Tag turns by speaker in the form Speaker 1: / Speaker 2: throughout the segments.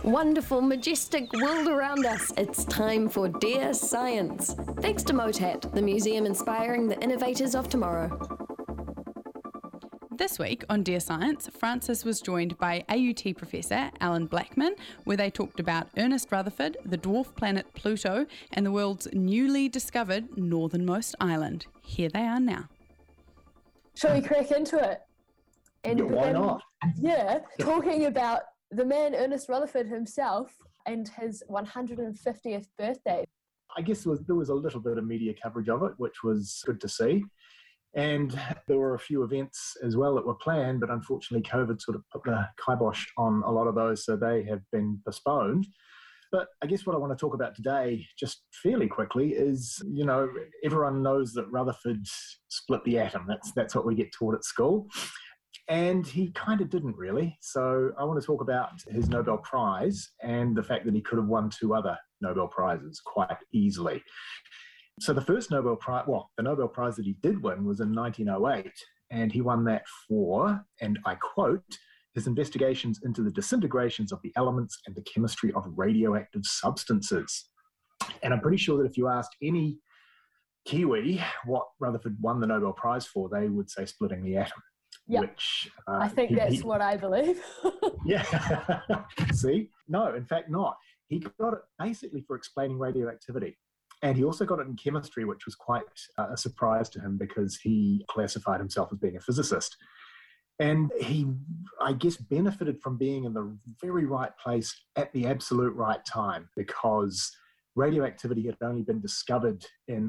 Speaker 1: Wonderful, majestic world around us. It's time for Dear Science. Thanks to MOTAT, the museum inspiring the innovators of tomorrow.
Speaker 2: This week on Dear Science, Francis was joined by AUT professor Alan Blackman, where they talked about Ernest Rutherford, the dwarf planet Pluto, and the world's newly discovered northernmost island. Here they are now.
Speaker 3: Shall we crack into it? And
Speaker 4: yeah, why not?
Speaker 3: Yeah, talking about the man Ernest Rutherford himself and his 150th birthday.
Speaker 4: I guess there was a little bit of media coverage of it, which was good to see. And there were a few events as well that were planned, but unfortunately COVID sort of put the kibosh on a lot of those, so they have been postponed. But I guess what I want to talk about today, just fairly quickly, is, everyone knows that Rutherford split the atom. That's what we get taught at school. And he kind of didn't really. So I want to talk about his Nobel Prize and the fact that he could have won 2 other Nobel Prizes quite easily. So the first Nobel Prize, the Nobel Prize that he did win was in 1908, and he won that for, and I quote, his investigations into the disintegrations of the elements and the chemistry of radioactive substances. And I'm pretty sure that if you asked any Kiwi what Rutherford won the Nobel Prize for, they would say splitting the atom.
Speaker 3: Yep.
Speaker 4: Which
Speaker 3: I think that's what I believe.
Speaker 4: Yeah. See? No, in fact not. He got it basically for explaining radioactivity. And he also got it in chemistry, which was quite a surprise to him because he classified himself as being a physicist. And he, I guess, benefited from being in the very right place at the absolute right time, because radioactivity had only been discovered in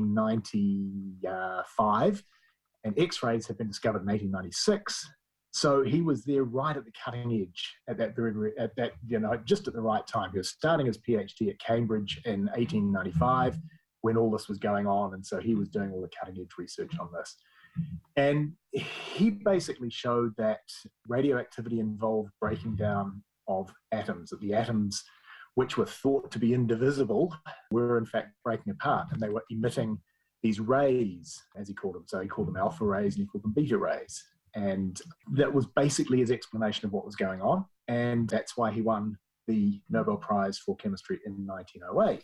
Speaker 4: 1895. And X-rays had been discovered in 1896. So he was there right at the cutting edge at that just at the right time. He was starting his PhD at Cambridge in 1895 when all this was going on. And so he was doing all the cutting edge research on this. And he basically showed that radioactivity involved breaking down of atoms, that the atoms which were thought to be indivisible were in fact breaking apart, and they were emitting these rays, as he called them. So he called them alpha rays and he called them beta rays. And that was basically his explanation of what was going on. And that's why he won the Nobel Prize for Chemistry in 1908.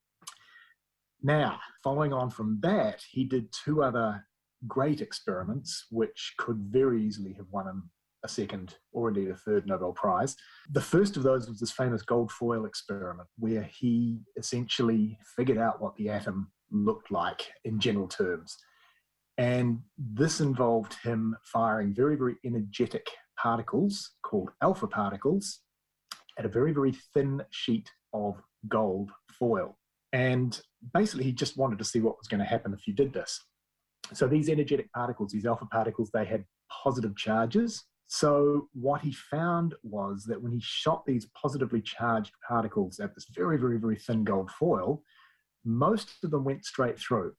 Speaker 4: Now, following on from that, he did 2 other great experiments, which could very easily have won him a second or indeed a third Nobel Prize. The first of those was this famous gold foil experiment, where he essentially figured out what the atom looked like in general terms. And this involved him firing very, very energetic particles called alpha particles at a very, very thin sheet of gold foil. And basically he just wanted to see what was going to happen if you did this. So these energetic particles, these alpha particles, they had positive charges. So what he found was that when he shot these positively charged particles at this very, very, very thin gold foil, most of them went straight through,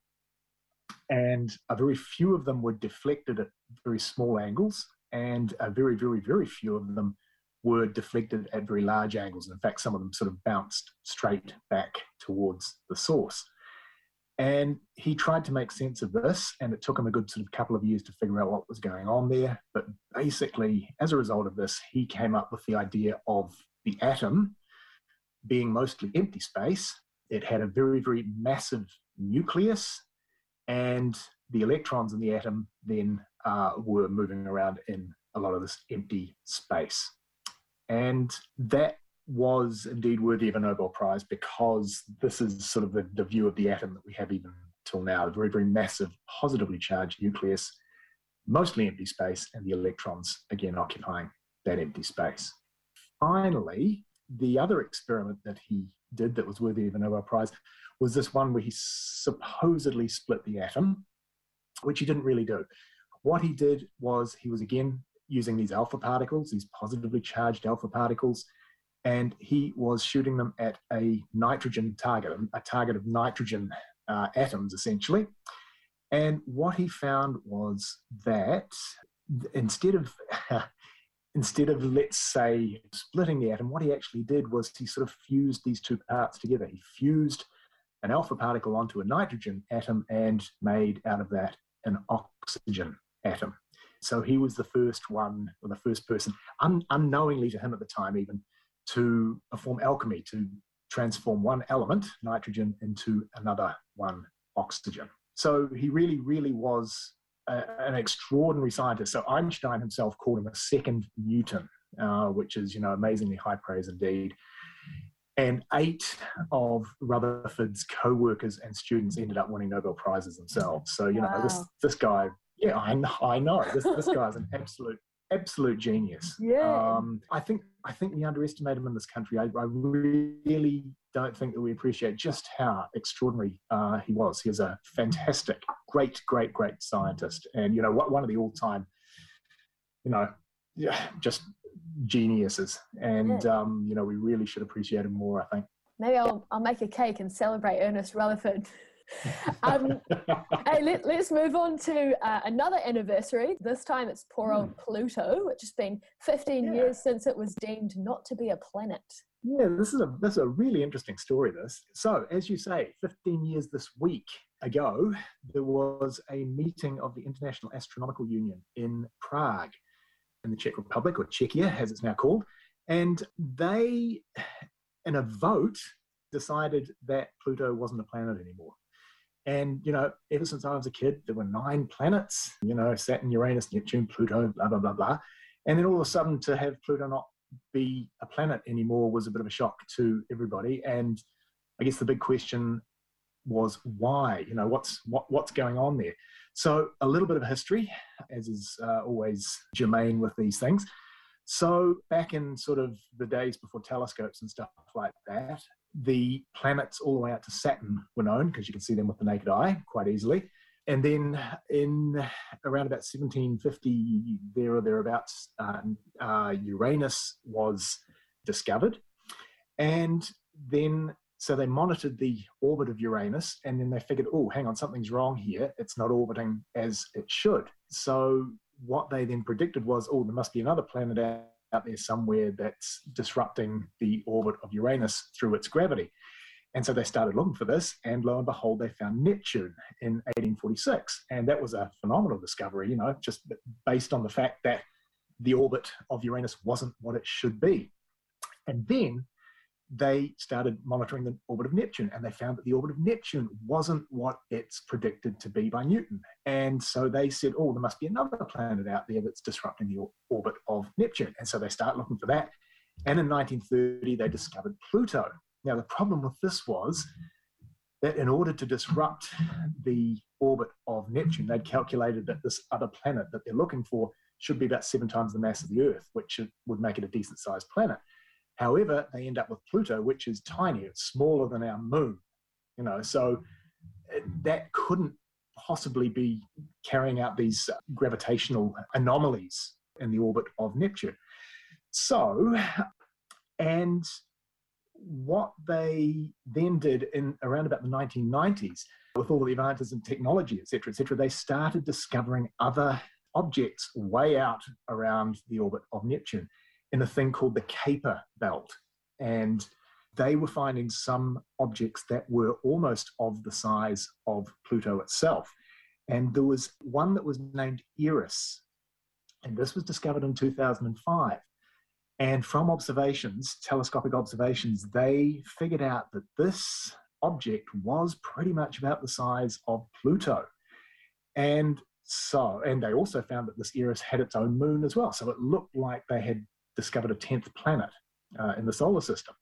Speaker 4: and a very few of them were deflected at very small angles, and a very, very, very few of them were deflected at very large angles. In fact, some of them sort of bounced straight back towards the source. And he tried to make sense of this, and it took him a good sort of couple of years to figure out what was going on there. But basically, as a result of this, he came up with the idea of the atom being mostly empty space. It had a very, very massive nucleus, and the electrons in the atom then were moving around in a lot of this empty space. And that was indeed worthy of a Nobel Prize, because this is sort of the view of the atom that we have even till now, a very, very massive, positively charged nucleus, mostly empty space, and the electrons, again, occupying that empty space. Finally, the other experiment that he did that was worthy of a Nobel Prize was this one where he supposedly split the atom, which he didn't really do. What he did was he was again using these alpha particles, these positively charged alpha particles, and he was shooting them at a nitrogen target, a target of nitrogen atoms, essentially. And what he found was that instead of, let's say, splitting the atom, what he actually did was he sort of fused these 2 parts together. He fused an alpha particle onto a nitrogen atom and made out of that an oxygen atom. So he was the first one, or the first person, unknowingly to him at the time even, to perform alchemy, to transform one element, nitrogen, into another one, oxygen. So he really, really was an extraordinary scientist. So Einstein himself called him a second Newton, which is, amazingly high praise indeed. And 8 of Rutherford's co-workers and students ended up winning Nobel Prizes themselves. So,
Speaker 3: Wow.
Speaker 4: this guy, yeah, I know. This guy's an absolute genius.
Speaker 3: Yeah.
Speaker 4: I think we underestimate him in this country. I really don't think that we appreciate just how extraordinary he was. He was a fantastic, great scientist, and one of the all-time, just geniuses. And we really should appreciate him more, I think.
Speaker 3: Maybe I'll make a cake and celebrate Ernest Rutherford. Hey, let's move on to another anniversary. This time it's poor old Pluto, which has been 15 years since it was deemed not to be a planet.
Speaker 4: Yeah, this is a really interesting story, this. So, as you say, 15 years this week ago, there was a meeting of the International Astronomical Union in Prague, in the Czech Republic, or Czechia, as it's now called. And they, in a vote, decided that Pluto wasn't a planet anymore. And, ever since I was a kid, there were 9 planets, Saturn, Uranus, Neptune, Pluto, blah, blah, blah, blah. And then all of a sudden to have Pluto not be a planet anymore was a bit of a shock to everybody. And I guess the big question was why? What's going on there? So a little bit of history, as is always germane with these things. So back in sort of the days before telescopes and stuff like that, the planets all the way out to Saturn were known because you can see them with the naked eye quite easily. And then in around about 1750, there or thereabouts, Uranus was discovered. And then, so they monitored the orbit of Uranus, and then they figured, oh, hang on, something's wrong here. It's not orbiting as it should. So what they then predicted was, oh, there must be another planet out there somewhere that's disrupting the orbit of Uranus through its gravity. And so they started looking for this, and lo and behold, they found Neptune in 1846. And that was a phenomenal discovery, just based on the fact that the orbit of Uranus wasn't what it should be. And then they started monitoring the orbit of Neptune, and they found that the orbit of Neptune wasn't what it's predicted to be by Newton. And so they said, oh, there must be another planet out there that's disrupting the orbit of Neptune. And so they started looking for that. And in 1930, they discovered Pluto. Now, the problem with this was that in order to disrupt the orbit of Neptune, they'd calculated that this other planet that they're looking for should be about 7 times the mass of the Earth, which would make it a decent-sized planet. However, they end up with Pluto, which is tiny. It's smaller than our moon, so that couldn't possibly be carrying out these gravitational anomalies in the orbit of Neptune. So, and what they then did in around about the 1990s, with all the advances in technology, et cetera, they started discovering other objects way out around the orbit of Neptune in a thing called the Kuiper Belt. And they were finding some objects that were almost of the size of Pluto itself. And there was one that was named Eris. And this was discovered in 2005. And from observations, telescopic observations, they figured out that this object was pretty much about the size of Pluto. And they also found that this Eris had its own moon as well. So it looked like they had discovered a 10th planet in the solar system.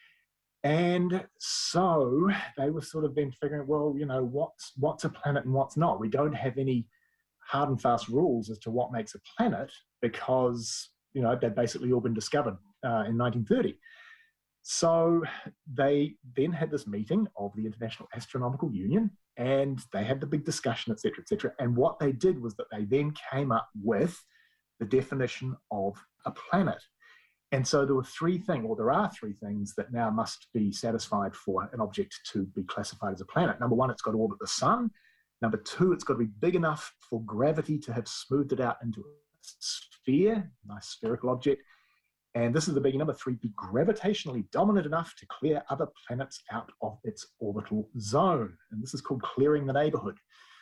Speaker 4: And so they were sort of then figuring, well, what's a planet and what's not? We don't have any hard and fast rules as to what makes a planet because, they'd basically all been discovered in 1930. So they then had this meeting of the International Astronomical Union, and they had the big discussion, et cetera, et cetera. And what they did was that they then came up with the definition of a planet. And so there are three things that now must be satisfied for an object to be classified as a planet. Number one, it's got to orbit the sun. Number two, it's got to be big enough for gravity to have smoothed it out into a sphere, nice spherical object. And this is the big number three, be gravitationally dominant enough to clear other planets out of its orbital zone. And this is called clearing the neighborhood.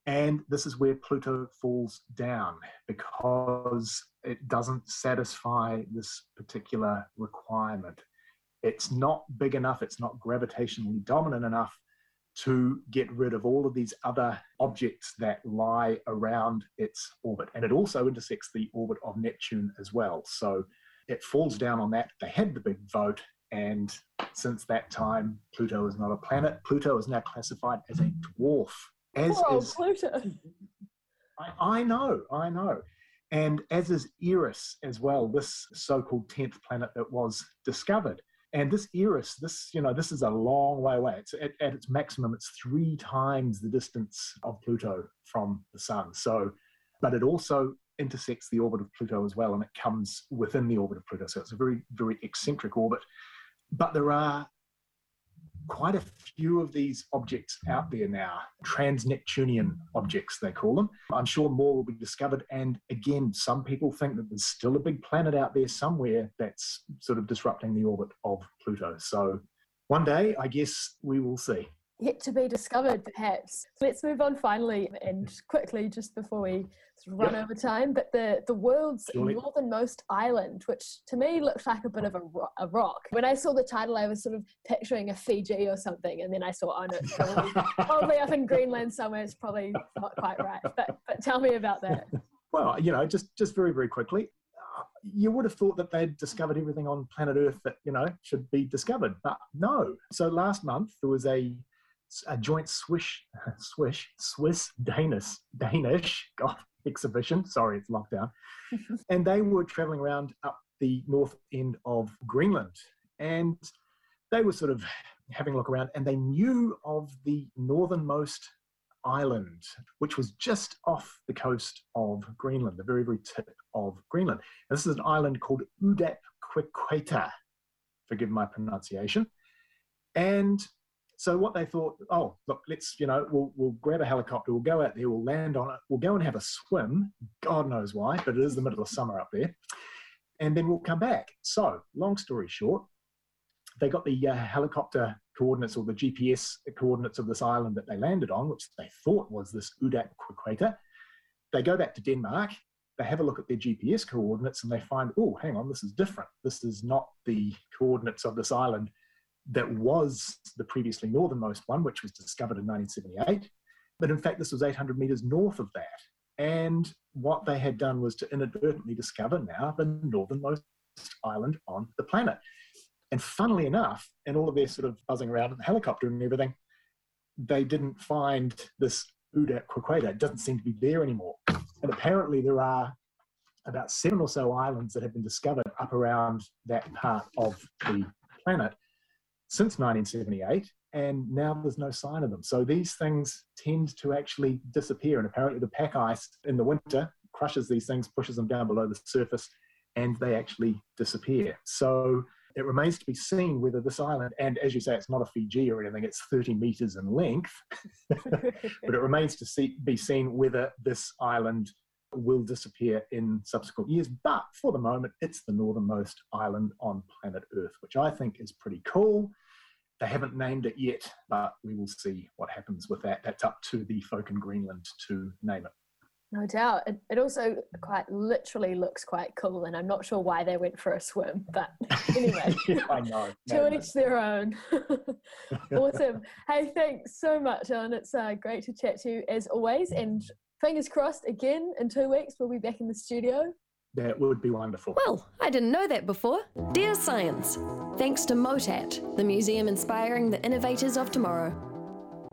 Speaker 4: And this is where Pluto falls down because it doesn't satisfy this particular requirement. It's not big enough, it's not gravitationally dominant enough to get rid of all of these other objects that lie around its orbit. And it also intersects the orbit of Neptune as well. So it falls down on that. They had the big vote, and since that time, Pluto is not a planet. Pluto is now classified as a dwarf.
Speaker 3: Poor old Pluto.
Speaker 4: I know. And as is Eris as well, this so-called 10th planet that was discovered. And this Eris, this is a long way away. It's at its maximum, it's 3 times the distance of Pluto from the sun. So, but it also intersects the orbit of Pluto as well, and it comes within the orbit of Pluto. So it's a very, very eccentric orbit. But there are quite a few of these objects out there now, trans-Neptunian objects, they call them. I'm sure more will be discovered. And again, some people think that there's still a big planet out there somewhere that's sort of disrupting the orbit of Pluto. So one day, I guess we will see.
Speaker 3: Yet to be discovered, perhaps. Let's move on finally and quickly, just before we sort of run over time, but the world's northernmost island, which to me looks like a bit of a rock. When I saw the title, I was sort of picturing a Fiji or something, and then I saw, oh no, it's probably up in Greenland somewhere. It's probably not quite right, but tell me about that.
Speaker 4: Well, just very, very quickly, you would have thought that they'd discovered everything on planet Earth that, should be discovered, but no. So last month, there was a joint Swiss-Danish exhibition. Sorry, it's lockdown. And they were traveling around up the north end of Greenland. And they were sort of having a look around, and they knew of the northernmost island, which was just off the coast of Greenland, the very, very tip of Greenland. And this is an island called Udaq-Quiqueta. Forgive my pronunciation. And so what they thought, oh, look, let's, we'll grab a helicopter, we'll go out there, we'll land on it, we'll go and have a swim, God knows why, but it is the middle of summer up there, and then we'll come back. So, long story short, they got the helicopter coordinates, or the GPS coordinates of this island that they landed on, which they thought was this Udaq-Quiqueta. They go back to Denmark, they have a look at their GPS coordinates, and they find, oh, hang on, this is different. This is not the coordinates of this island that was the previously northernmost one, which was discovered in 1978. But in fact, this was 800 meters north of that. And what they had done was to inadvertently discover now the northernmost island on the planet. And funnily enough, in all of their sort of buzzing around in the helicopter and everything, they didn't find this Udaq-Quiqueta. It doesn't seem to be there anymore. And apparently there are about 7 or so islands that have been discovered up around that part of the planet since 1978, and now there's no sign of them. So these things tend to actually disappear, and apparently the pack ice in the winter crushes these things, pushes them down below the surface, and they actually disappear. So it remains to be seen whether this island, and as you say, it's not a Fiji or anything, it's 30 meters in length, but it remains to be seen whether this island will disappear in subsequent years. But for the moment, it's the northernmost island on planet Earth, which I think is pretty cool. They haven't named it yet, but we will see what happens with that. That's up to the folk in Greenland to name it.
Speaker 3: No doubt. It also quite literally looks quite cool, and I'm not sure why they went for a swim, but anyway.
Speaker 4: Yeah, I know.
Speaker 3: To each their own. Awesome. Hey, thanks so much, Alan. It's great to chat to you as always, and fingers crossed again in 2 weeks we'll be back in the studio.
Speaker 4: That would be wonderful.
Speaker 1: Well, I didn't know that before. Dear Science, thanks to MOTAT, the museum inspiring the innovators of tomorrow.